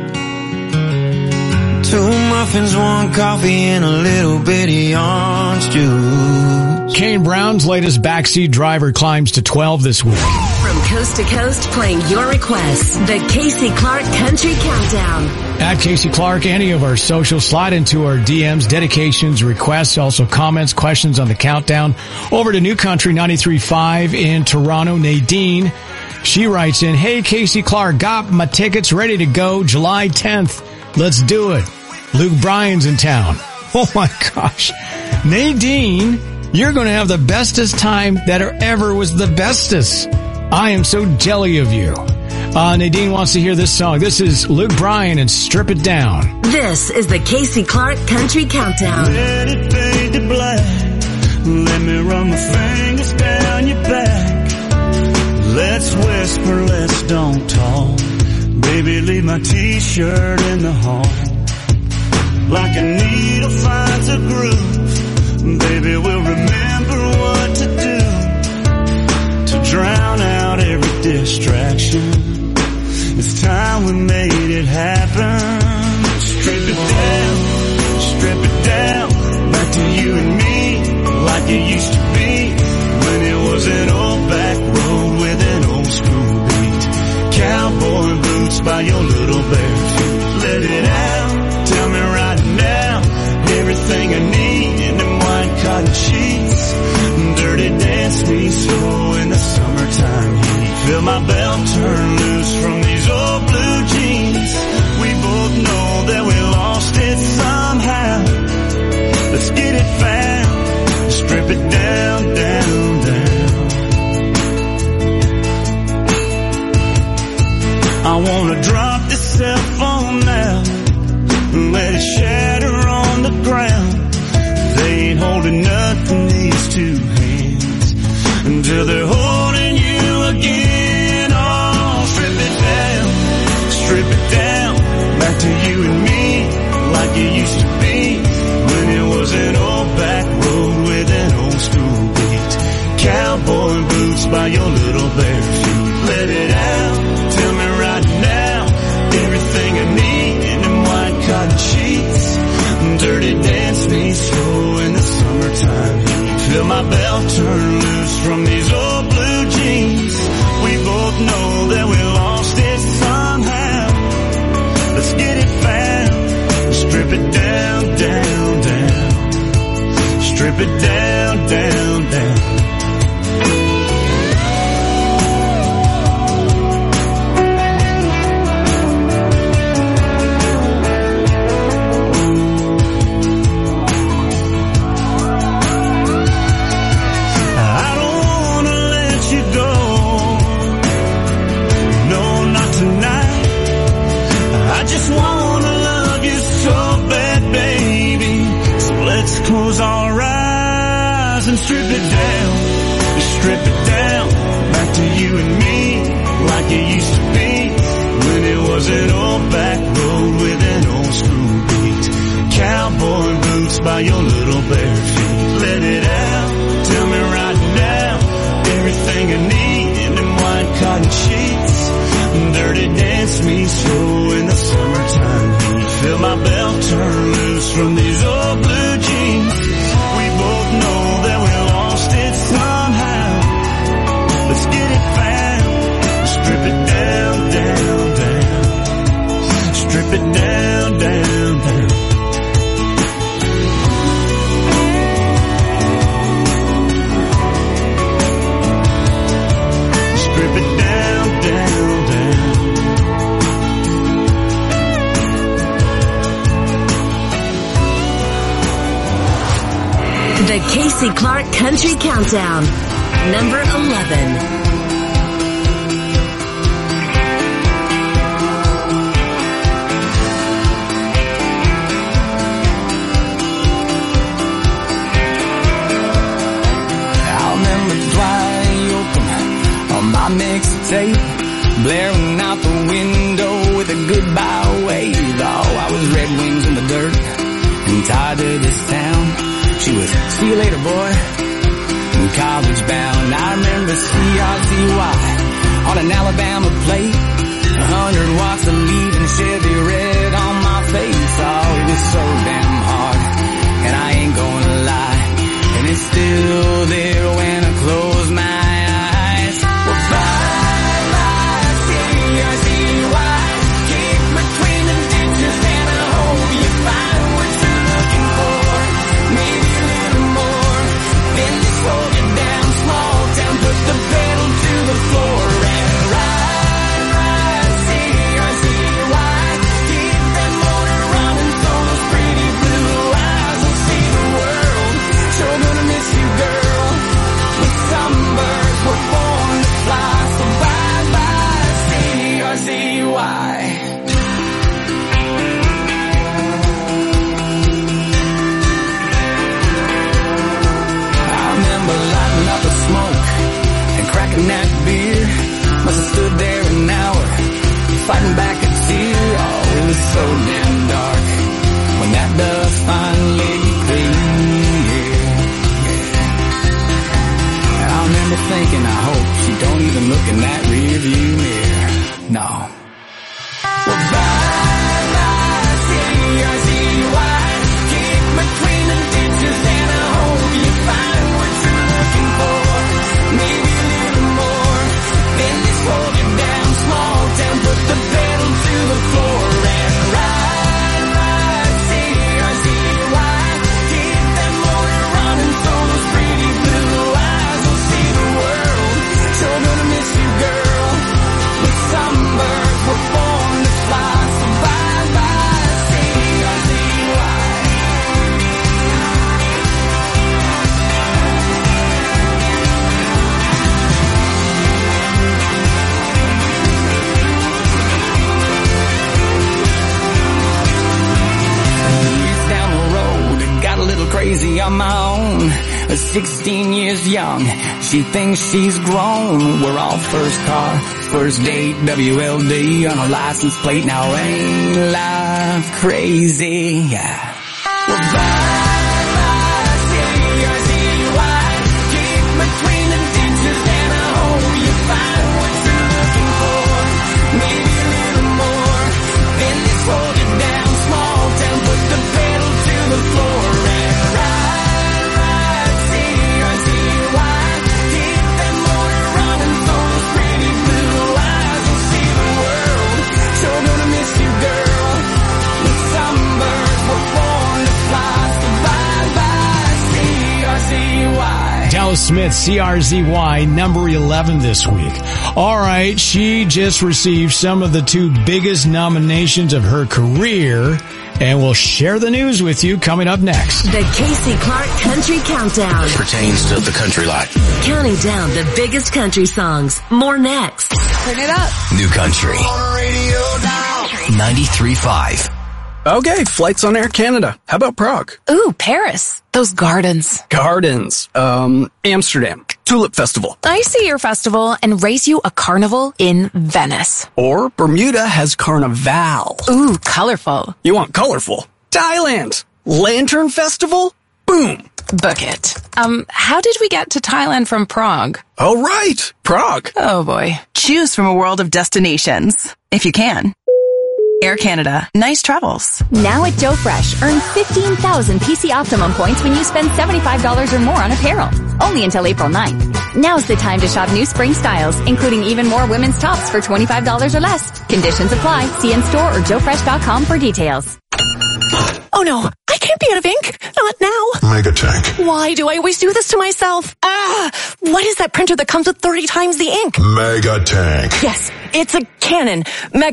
2 muffins, 1 coffee, and a little bitty orange juice. Kane Brown's latest backseat driver climbs to 12 this week. From coast to coast, playing your requests. The Casey Clark Country Countdown. At Casey Clark, any of our socials, slide into our DMs, dedications, requests, also comments, questions on the countdown. Over to New Country 93.5 in Toronto. Nadine, she writes in, hey, Casey Clark, got my tickets ready to go July 10th. Let's do it. Luke Bryan's in town. Oh my gosh. Nadine, you're going to have the bestest time that ever was the bestest. I am so jelly of you. Nadine wants to hear this song. This is Luke Bryan and Strip It Down. This is the Casey Clark Country Countdown. Let it fade to black. Let me run my fingers down your back. Let's whisper, let's don't talk. Baby, leave my t-shirt in the hall. Like a needle finds a groove. Baby, we'll remember what to do to drown out every distraction. It's time we made it happen. Strip it down, back to you and me, like it used to be, when it was an old back road with an old school beat. Cowboy boots by your little bare feet. Let it out, tell me right now, everything I need in them white cotton sheets. Dirty dance me slow in the summertime heat. Feel my belt turn loose from these old blue jeans. We both know that we lost it somehow. Let's get it found, strip it down, down, down. I wanna drop this cell phone now and let it shatter on the ground. They ain't holding nothing, these two hands, until they're holding you again. Oh, strip it down, back to you and me, like it used to be, when it was an old back road with an old school beat. Cowboy boots by your little bare feet. Let it out, tell me right now, everything I need in them white cotton sheets. Dirty dance me slow in the summertime heat. Feel my belt turn loose from these old blue jeans. We both know that we lost it somehow. Let's get it found, strip it down, down, down. Strip it down, down, down. Close our eyes and strip it down, back to you and me, like it used to be, when it was an old back road with an old school beat. Cowboy boots by your little bare feet. Let it out, tell me right now, everything I need in them white cotton sheets. Dirty dance me slow in the summertime heat. Feel my belt turn loose from these old blue jeans. We both know that we lost it somehow. Let's get it found, strip it down, down, down. Strip it down, down, down. The Casey Clark Country Countdown. Number 11. My mixtape, blaring out the window with a goodbye wave. Oh, I was Red Wings in the dirt and tied to this town. She was, see you later, boy, and college bound. I remember CRZY on an Alabama plate, 100 watts of leaving Chevy red on my face. Oh, it was so damn hard, and I ain't gonna lie, and it's still there when I close my eyes. That beer, must have stood there an hour, fighting back a tear. Oh, it was so damn dark when that dust finally cleared. And I remember thinking, I hope she don't even look in that rear view mirror. No. Well, bye-bye, CRZY, kick between the ditches, and I hope you find what you're looking for. Maybe hold you down, small town, put the pedal to the floor and ride, CRZY, keep that motor running so those pretty blue eyes will see the world. Sure gonna miss you, girl, but some birds were born to fly, so bye-bye, CRZY. Crazy on my own, 16 years young, she thinks she's grown. We're all first car, first date, WLD on a license plate. Now ain't life crazy? Yeah. Well, bye-bye, CRZY, kick between the ditches, and I hope you find what you're looking for. Maybe a little more, then this hold you down, small town, put the pedal to the floor. Dallas Smith, CRZY, number 11 this week. All right, she just received some of the two biggest nominations of her career, and we'll share the news with you coming up next. The Casey Clark Country Countdown. Pertains to the country lot. Counting down the biggest country songs. More next. Turn it up. New country. 93.5. Okay, flights on Air Canada. How about Prague? Ooh, Paris. Those gardens. Gardens. Amsterdam. Tulip Festival. I see your festival and race you a carnival in Venice. Or Bermuda has Carnival. Ooh, colorful. You want colorful? Thailand. Lantern Festival? Boom. Book it. How did we get to Thailand from Prague? Oh, right. Prague. Oh, boy. Choose from a world of destinations, if you can. Air Canada. Nice travels. Now at Joe Fresh, earn 15,000 PC Optimum points when you spend $75 or more on apparel. Only until April 9th. Now's the time to shop new spring styles, including even more women's tops for $25 or less. Conditions apply. See in-store or joefresh.com for details. Oh no, I can't be out of ink. Not now. Megatank. Why do I always do this to myself? What is that printer that comes with 30 times the ink? Megatank. Yes, it's a Canon. Mega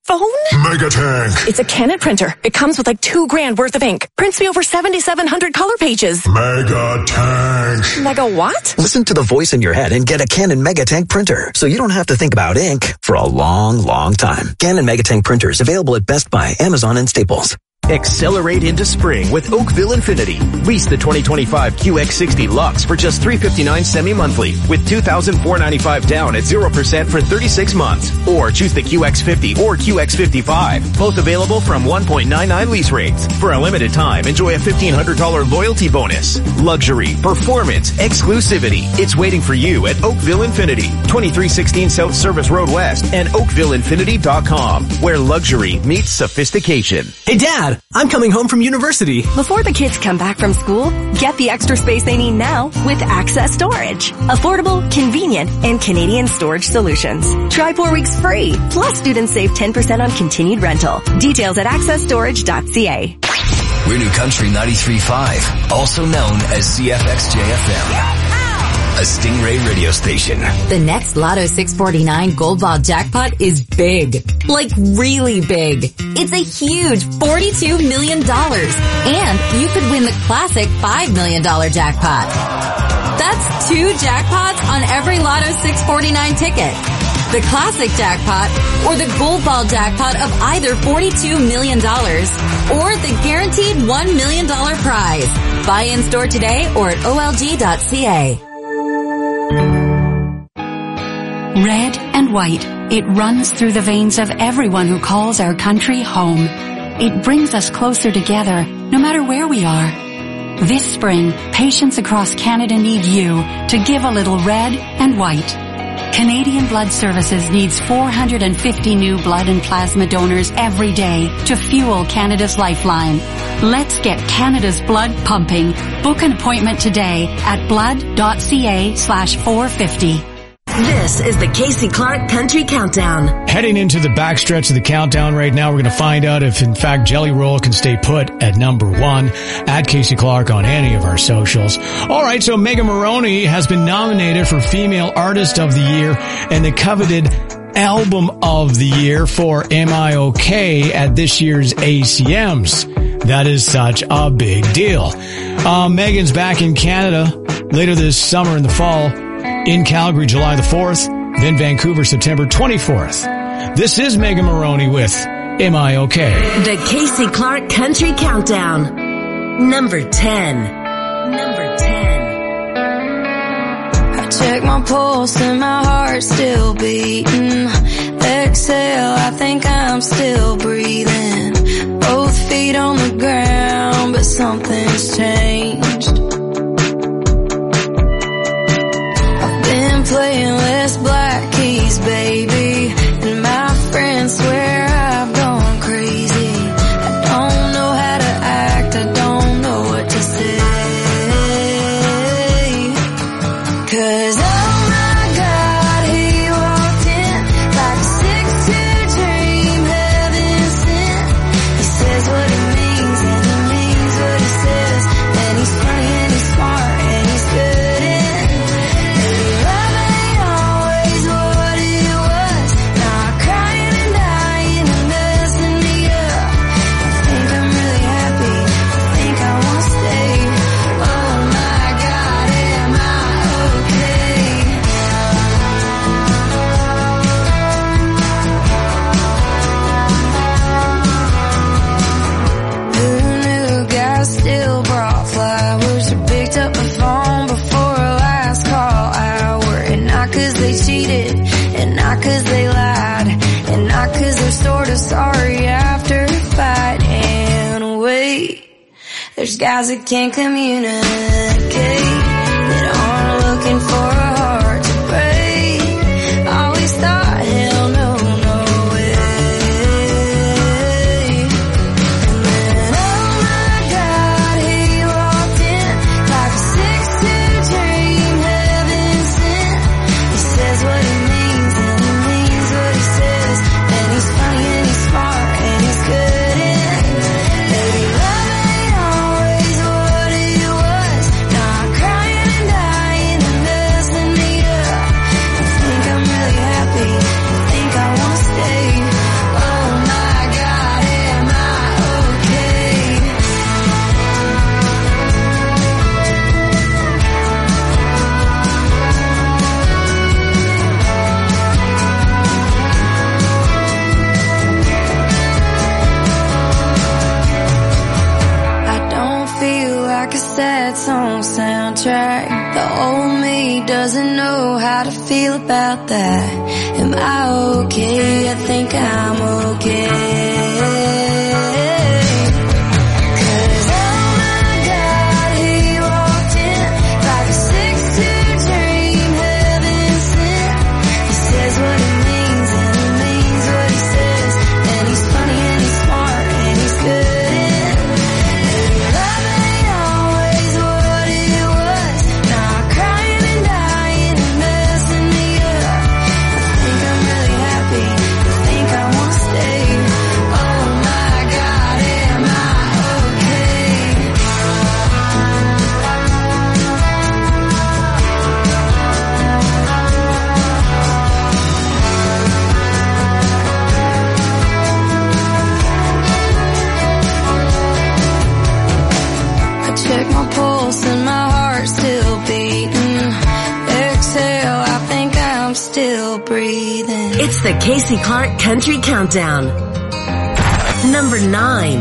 phone? Megatank. It's a Canon printer. It comes with like $2,000 worth of ink. Prints me over 7,700 color pages. Megatank. Mega what? Listen to the voice in your head and get a Canon Megatank printer, so you don't have to think about ink for a long, long time. Canon Megatank printers available at Best Buy, Amazon, and Staples. Accelerate into spring with Oakville Infinity. Lease the 2025 QX60 Lux for just $359 semi-monthly with $2,495 down at 0% for 36 months. Or choose the QX50 or QX55. Both available from 1.99 lease rates. For a limited time, enjoy a $1,500 loyalty bonus. Luxury, performance, exclusivity. It's waiting for you at Oakville Infinity. 2316 South Service Road West and OakvilleInfinity.com, where luxury meets sophistication. Hey, Dad. I'm coming home from university. Before the kids come back from school, get the extra space they need now with Access Storage. Affordable, convenient, and Canadian storage solutions. Try 4 weeks free. Plus, students save 10% on continued rental. Details at accessstorage.ca. We're New Country 93.5, also known as CFXJFM. A Stingray radio station. The next Lotto 649 Gold Ball jackpot is big. Like really big. It's a huge $42 million. And you could win the classic $5 million jackpot. That's 2 jackpots on every Lotto 649 ticket. The classic jackpot or the Gold Ball jackpot of either $42 million or the guaranteed $1 million prize. Buy in store today or at olg.ca. Red and white, it runs through the veins of everyone who calls our country home. It brings us closer together, no matter where we are. This spring, patients across Canada need you to give a little red and white. Canadian Blood Services needs 450 new blood and plasma donors every day to fuel Canada's lifeline. Let's get Canada's blood pumping. Book an appointment today at blood.ca/450. This is the Casey Clark Country Countdown. Heading into the backstretch of the countdown right now, we're going to find out if, in fact, Jelly Roll can stay put at number 1 at Casey Clark on any of our socials. All right, so Megan Moroney has been nominated for Female Artist of the Year and the coveted Album of the Year for Am I OK at this year's ACMs. That is such a big deal. Megan's back in Canada later this summer in the fall. In Calgary, July the 4th, then Vancouver, September 24th. This is Megan Moroney with Am I OK? The Casey Clark Country Countdown. Number 10. Number 10. I check my pulse and my heart's still beating. Exhale, I think I'm still breathing. Both feet on the ground, but something's changed. Playing less black keys, baby, and my friends swear I've gone crazy. I don't know how to act, I don't know what to say. 'Cause oh my God, he walked in like a 6'2" dream, heaven sent. He says what he means and he means what he says, and he's funny and he's smart and he's good. Sorry after a fight and wait. There's guys that can't communicate, that aren't looking for a heart to break. Always thought, hell no, no way. And then oh my God, he walked in like a 6'2" dream, heaven sent. He says what he means and he means what he says, and he's funny and he's smart and he's good and baby love ain't always what it was. Not crying. to feel about that. Am I okay? I think I'm okay. Check my pulse and my heart's still beating. Exhale, I think I'm still breathing. It's the Casey Clark Country Countdown. Number 9.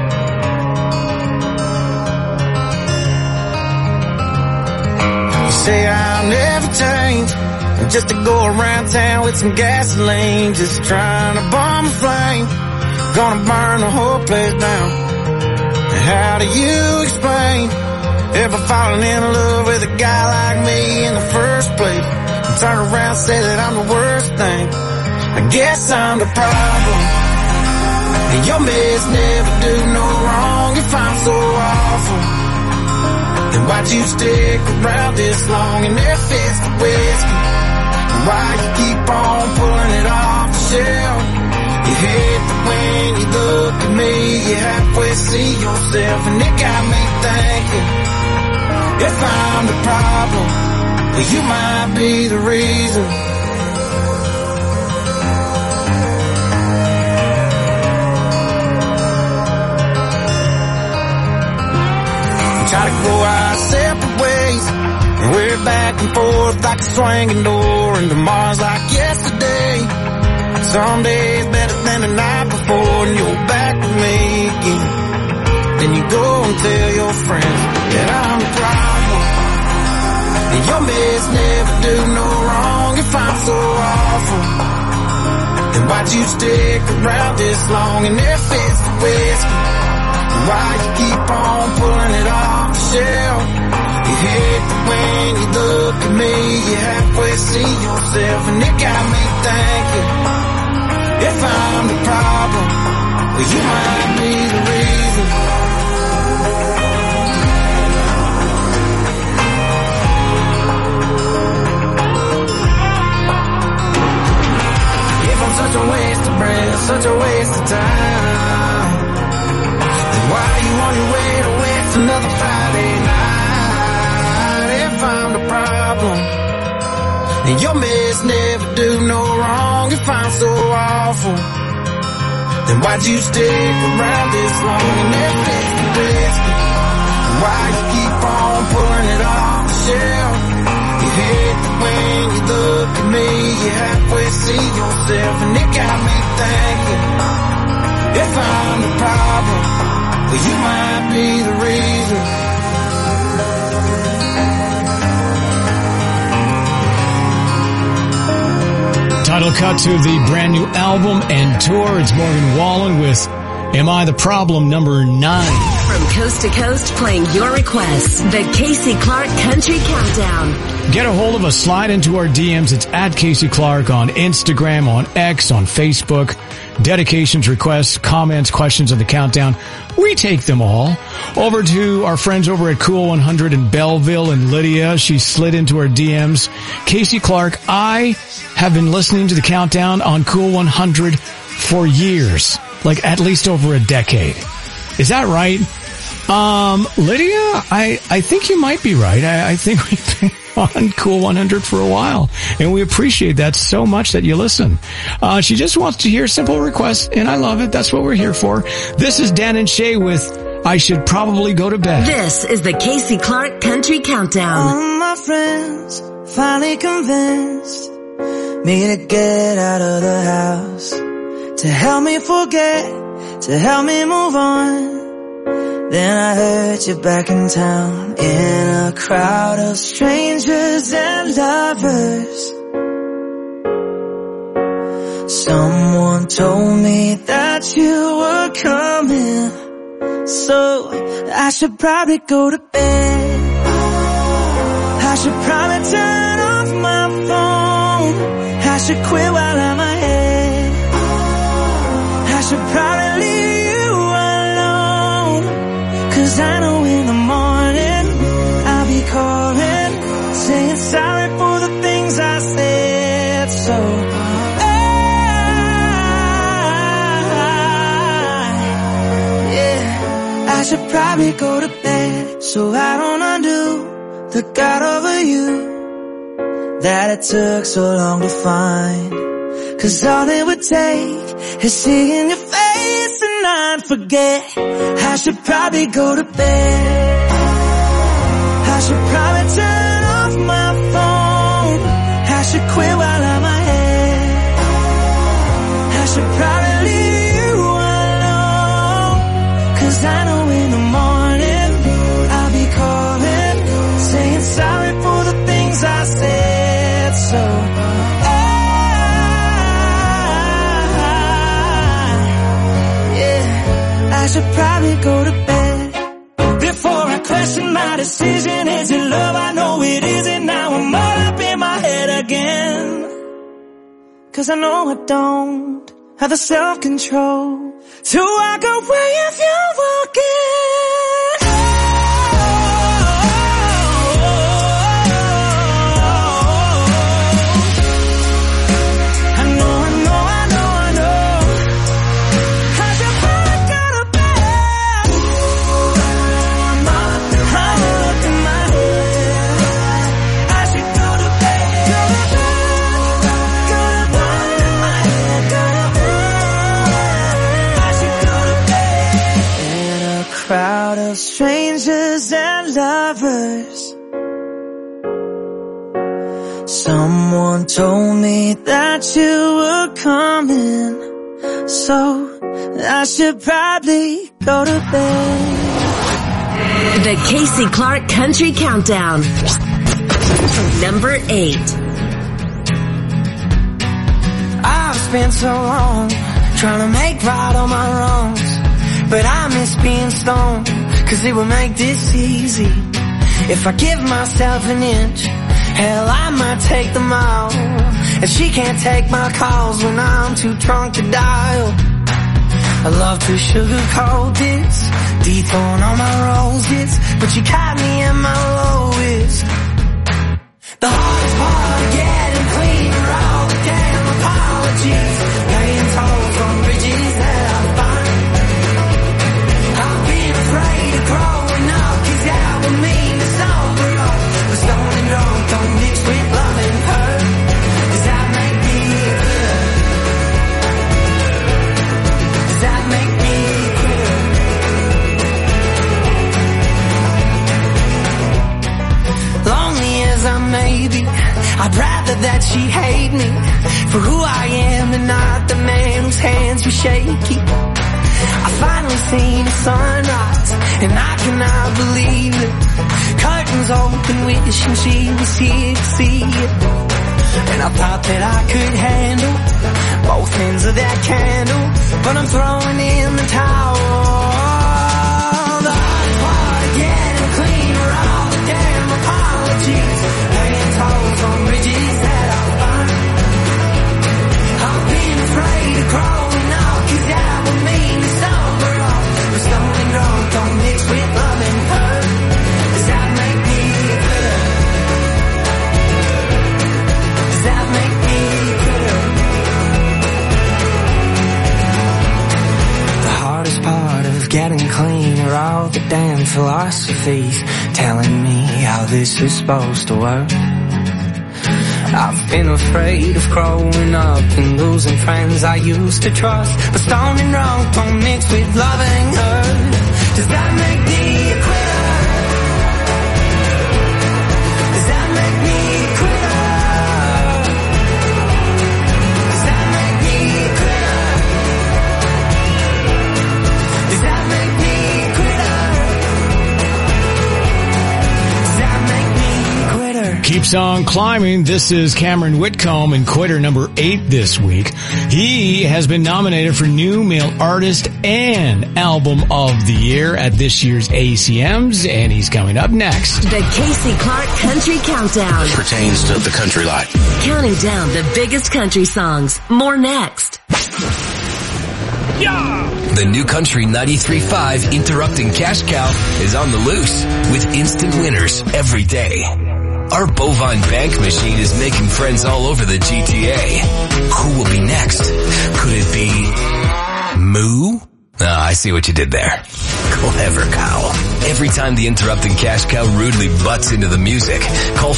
You say I'll never change, just to go around town with some gasoline, just trying to bomb a flame, gonna burn the whole place down. How do you explain ever falling in love with a guy like me in the first place? And turn around and say that I'm the worst thing. I guess I'm the problem. And your mess never do no wrong if I'm so awful. Then why'd you stick around this long and if it's the whiskey? And why you keep on pulling it off the shelf? You hate that when you look at me, you halfway see yourself, and it got me thinking, if I'm the problem, well, you might be the reason. We try to go our separate ways, and we're back and forth like a swinging door, and tomorrow's like yesterday. Some days better than the night before, and you're back with me again. Then you go and tell your friends that I'm the problem. And your mess never do no wrong if I'm so awful. Then why'd you stick around this long? And if it's the whiskey, why you keep on pulling it off the shelf? You hate that when you look at me, you halfway see yourself, and it got me thinking, if I'm the problem, well, you might be the reason. If I'm such a waste of breath, such a waste of time, then why you on your way to waste another Friday night? If I'm the problem, and your mess never do no wrong if I'm so awful, then why'd you stick around this long? And if it's the whiskey, why you keep on pulling it off the shelf? You hate that when you look at me, you halfway see yourself, and it got me thinking, if I'm the problem, well, you might be the reason. Title cut to the brand new album and tour. It's Morgan Wallen with Am I the Problem, number 9. From coast to coast, playing your requests. The Casey Clark Country Countdown. Get a hold of us. Slide into our DMs. It's at Casey Clark on Instagram, on X, on Facebook. Dedications, requests, comments, questions of the countdown. We take them all. Over to our friends over at Cool 100 in Belleville and Lydia. She slid into our DMs. Casey Clark, I have been listening to the countdown on Cool 100 for years. Like at least over a decade. Is that right? Lydia, I think you might be right. I think we've been on Cool 100 for a while, and we appreciate that so much that you listen. She just wants to hear simple requests, and I love it. That's what we're here for. This is Dan and Shay with I Should Probably Go to Bed. This is the Casey Clark Country Countdown. All my friends finally convinced me to get out of the house, to help me forget, to help me move on. Then I heard you back in town in a crowd of strangers and lovers. Someone told me that you were coming, so I should probably go to bed. I should probably turn off my phone. I should quit while I'm ahead. I should probably leave you alone, 'cause I know in the morning I'll be calling, saying sorry for the things I said. So I should probably go to bed, so I don't undo the God over you that it took so long to find. 'Cause all it would take is seeing your face and I'd forget. I should probably go to bed. I should probably turn off my phone. I should quit while I'm ahead. I should probably leave you alone, 'cause I know in the morning I'll be calling, saying sorry for the things I said. So I should probably go to bed. Before I question my decision, is it love? I know it isn't. Now I'm all up in my head again, 'cause I know I don't have the self-control to walk away if you're walking. Crowd of strangers and lovers. Someone told me that you were coming, so I should probably go to bed. The Casey Clark Country Countdown. Number 8. I've spent so long trying to make right all my wrongs, but I miss being stoned, 'cause it would make this easy. If I give myself an inch, hell, I might take the mile. And she can't take my calls when I'm too drunk to dial. I love to sugarcoat this, dethrone all my roses, but you caught me at my lowest. The hardest part of getting clean are all the damn apologies, paying tolls on bridges that I find. Afraid of growing up, 'cause that would mean to sober up. But stoned and drunk don't mix with love and hurt. Does that make me good? Does that make me good? Lonely as I may be, I'd rather that she hate me for who I am and not the man whose hands were shaky. I finally seen the sunrise, and I cannot believe it. Curtains open, wishing she was here to see it. And I thought that I could handle both ends of that candle, but I'm throwing in the towel. The hard part of getting clean are all the damn apologies, paying tolls on bridges that I find. I've been afraid of growing up, 'cause that would mean to sober up. But stoned and drunk don't mix with love and hurt. Does that make me good? Does that make me good? The hardest part of getting clean are all the damn philosophies telling me how this is supposed to work. I've been afraid of growing up and losing friends I used to trust. But stoned and drunk don't mix with loving her. Does that make me a quitter? Does that make me a quitter? Does that make me a quitter? Does that make me a quitter? song, Climbing. This is Cameron Whitcomb and Quitter number 8 this week. He has been nominated for New Male Artist and Album of the Year at this year's ACMs, and he's coming up next. The Casey Clark Country Countdown. Pertains to the country life. Counting down the biggest country songs. More next. The New Country 93.5 Interrupting Cash Cow is on the loose with instant winners every day. Our bovine bank machine is making friends all over the GTA. Who will be next? Could it be Moo? I see what you did there. Clever cow. Every time the Interrupting Cash Cow rudely butts into the music, call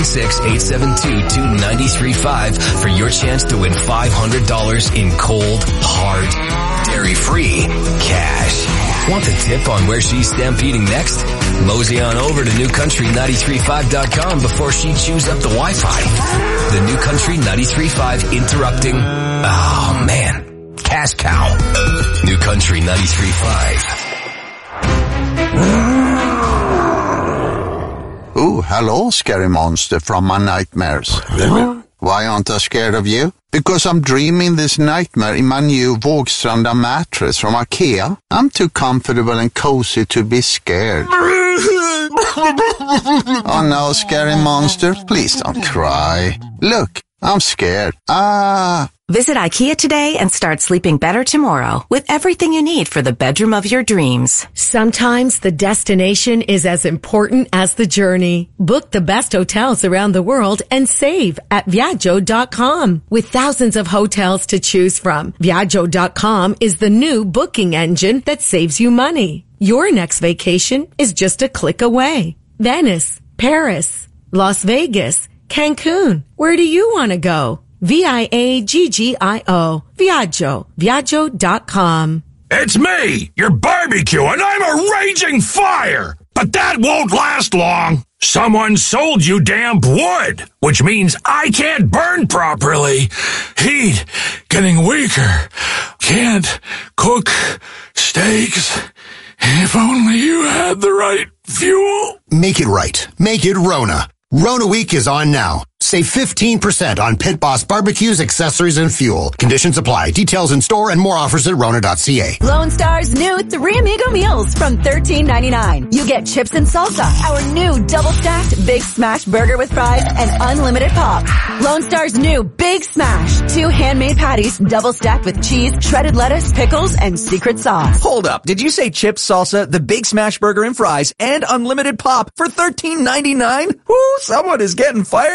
416-872-2935 for your chance to win $500 in cold, hard, dairy-free cash. Want a tip on where she's stampeding next? Mosey on over to newcountry935.com before she chews up the Wi-Fi. The New Country 93.5 Interrupting... Oh, man. Cash Cow. New Country 93.5. Oh, hello, scary monster from my nightmares. Why aren't I scared of you? Because I'm dreaming this nightmare in my new Vågstranda mattress from IKEA. I'm too comfortable and cozy to be scared. Oh no, scary monster, please don't cry. Look, I'm scared. Visit IKEA today and start sleeping better tomorrow with everything you need for the bedroom of your dreams. Sometimes the destination is as important as the journey. Book the best hotels around the world and save at Viaggio.com. With thousands of hotels to choose from, Viaggio.com is the new booking engine that saves you money. Your next vacation is just a click away. Venice, Paris, Las Vegas, Cancun. Where do you want to go? Viaggio. Viaggio. Viaggio.com. It's me, your barbecue, and I'm a raging fire! But that won't last long. Someone sold you damp wood, which means I can't burn properly. Heat getting weaker. Can't cook steaks. If only you had the right fuel. Make it right. Make it Rona. Rona Week is on now. Save 15% on Pit Boss barbecues, accessories, and fuel. Conditions apply. Details in store and more offers at Rona.ca. Lone Star's new 3 Amigo meals from $13.99. You get chips and salsa, our new double-stacked Big Smash burger with fries, and unlimited pop. Lone Star's new Big Smash, 2 handmade patties, double-stacked with cheese, shredded lettuce, pickles, and secret sauce. Hold up. Did you say chips, salsa, the Big Smash burger and fries, and unlimited pop for $13.99? Woo, someone is getting fired